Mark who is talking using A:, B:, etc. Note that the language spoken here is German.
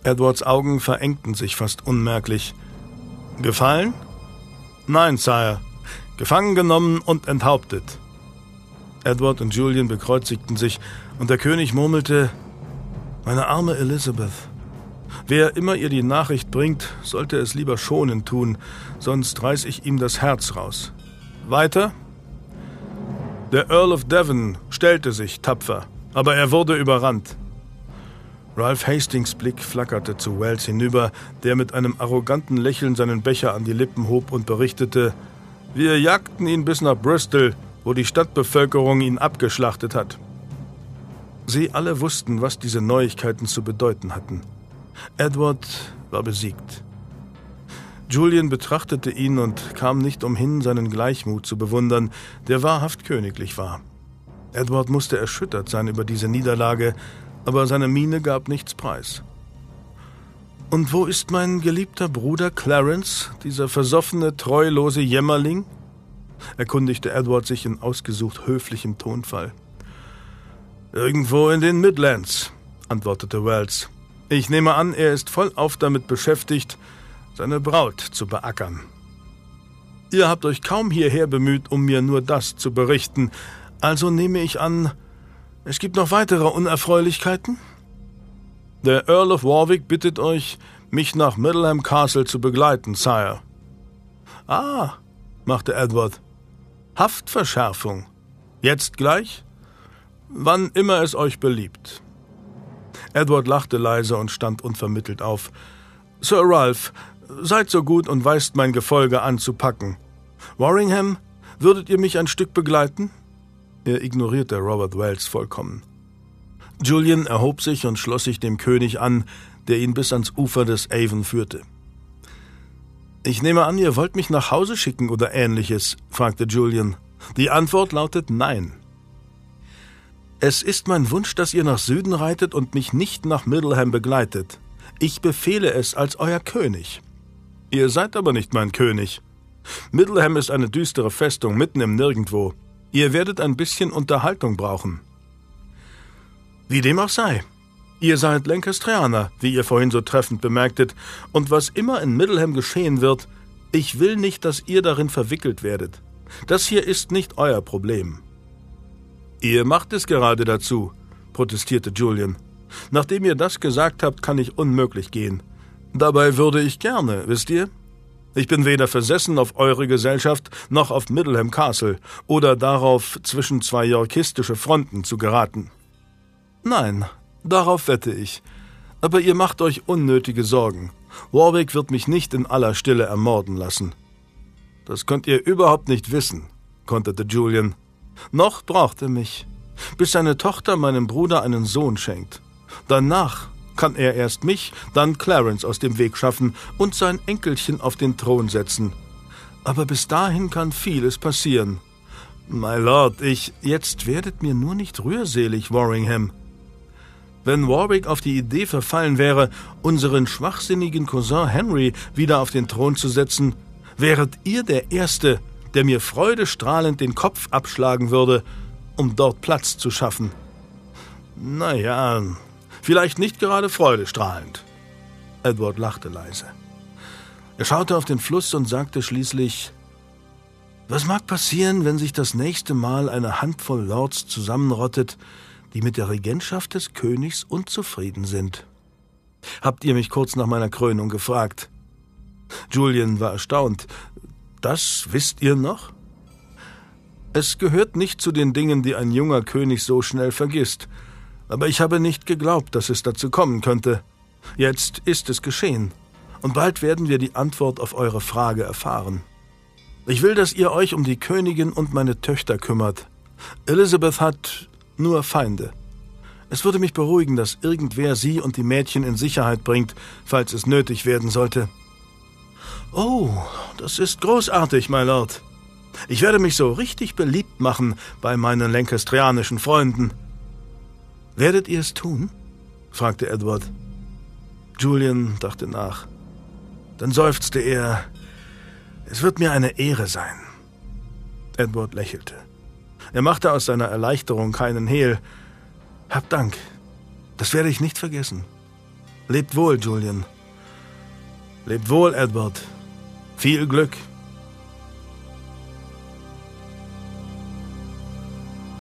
A: Edwards Augen verengten sich fast unmerklich. »Gefallen?« »Nein, Sire. Gefangen genommen und enthauptet.« Edward und Julian bekreuzigten sich, und der König murmelte: »Meine arme Elizabeth. Wer immer ihr die Nachricht bringt, sollte es lieber schonend tun, sonst reiß ich ihm das Herz raus. Weiter? Der Earl of Devon stellte sich tapfer, aber er wurde überrannt.« Ralph Hastings' Blick flackerte zu Wells hinüber, der mit einem arroganten Lächeln seinen Becher an die Lippen hob und berichtete: »Wir jagten ihn bis nach Bristol, wo die Stadtbevölkerung ihn abgeschlachtet hat.« Sie alle wussten, was diese Neuigkeiten zu bedeuten hatten. Edward war besiegt. Julian betrachtete ihn und kam nicht umhin, seinen Gleichmut zu bewundern, der wahrhaft königlich war. Edward musste erschüttert sein über diese Niederlage, aber seine Miene gab nichts preis. »Und wo ist mein geliebter Bruder Clarence, dieser versoffene, treulose Jämmerling?« erkundigte Edward sich in ausgesucht höflichem Tonfall. »Irgendwo in den Midlands«, antwortete Wells. »Ich nehme an, er ist vollauf damit beschäftigt, seine Braut zu beackern. Ihr habt euch kaum hierher bemüht, um mir nur das zu berichten, also nehme ich an, es gibt noch weitere Unerfreulichkeiten?« »Der Earl of Warwick bittet euch, mich nach Middleham Castle zu begleiten, Sire.« »Ah«, machte Edward. »Haftverschärfung. Jetzt gleich?« »Wann immer es euch beliebt.« Edward lachte leise und stand unvermittelt auf. »Sir Ralph, seid so gut und weist mein Gefolge an zu packen. Warringham, würdet ihr mich ein Stück begleiten?« Er ignorierte Robert Wells vollkommen. Julian erhob sich und schloss sich dem König an, der ihn bis ans Ufer des Avon führte. »Ich nehme an, ihr wollt mich nach Hause schicken oder Ähnliches?« fragte Julian. Die Antwort lautet Nein. »Es ist mein Wunsch, dass ihr nach Süden reitet und mich nicht nach Middleham begleitet. Ich befehle es als euer König.« »Ihr seid aber nicht mein König. Middleham ist eine düstere Festung mitten im Nirgendwo. Ihr werdet ein bisschen Unterhaltung brauchen.« »Wie dem auch sei. Ihr seid Lancastrianer, wie ihr vorhin so treffend bemerktet, und was immer in Middleham geschehen wird, ich will nicht, dass ihr darin verwickelt werdet. Das hier ist nicht euer Problem.« »Ihr macht es gerade dazu«, protestierte Julian. »Nachdem ihr das gesagt habt, kann ich unmöglich gehen. Dabei würde ich gerne, wisst ihr? Ich bin weder versessen auf eure Gesellschaft noch auf Middleham Castle oder darauf, zwischen zwei yorkistische Fronten zu geraten.« »Nein, darauf wette ich. Aber ihr macht euch unnötige Sorgen. Warwick wird mich nicht in aller Stille ermorden lassen.« »Das könnt ihr überhaupt nicht wissen«, konterte Julian. »Noch braucht er mich, bis seine Tochter meinem Bruder einen Sohn schenkt. Danach kann er erst mich, dann Clarence aus dem Weg schaffen und sein Enkelchen auf den Thron setzen. Aber bis dahin kann vieles passieren. My Lord, jetzt werdet mir nur nicht rührselig, Warringham. Wenn Warwick auf die Idee verfallen wäre, unseren schwachsinnigen Cousin Henry wieder auf den Thron zu setzen, wäret ihr der Erste, der mir freudestrahlend den Kopf abschlagen würde, um dort Platz zu schaffen.« »Naja, vielleicht nicht gerade freudestrahlend.« Edward lachte leise. Er schaute auf den Fluss und sagte schließlich: »Was mag passieren, wenn sich das nächste Mal eine Handvoll Lords zusammenrottet, die mit der Regentschaft des Königs unzufrieden sind? Habt ihr mich kurz nach meiner Krönung gefragt?« Julian war erstaunt. »Das wisst ihr noch?« »Es gehört nicht zu den Dingen, die ein junger König so schnell vergisst. Aber ich habe nicht geglaubt, dass es dazu kommen könnte. Jetzt ist es geschehen. Und bald werden wir die Antwort auf eure Frage erfahren. Ich will, dass ihr euch um die Königin und meine Töchter kümmert. Elizabeth hat nur Feinde. Es würde mich beruhigen, dass irgendwer sie und die Mädchen in Sicherheit bringt, falls es nötig werden sollte.« »Oh, das ist großartig, my Lord. Ich werde mich so richtig beliebt machen bei meinen lancastrianischen Freunden.« »Werdet ihr es tun?« fragte Edward. Julian dachte nach. Dann seufzte er: »Es wird mir eine Ehre sein.« Edward lächelte. Er machte aus seiner Erleichterung keinen Hehl. »Habt Dank. Das werde ich nicht vergessen.« Lebt wohl, Julian. Lebt wohl, Edward. Viel Glück.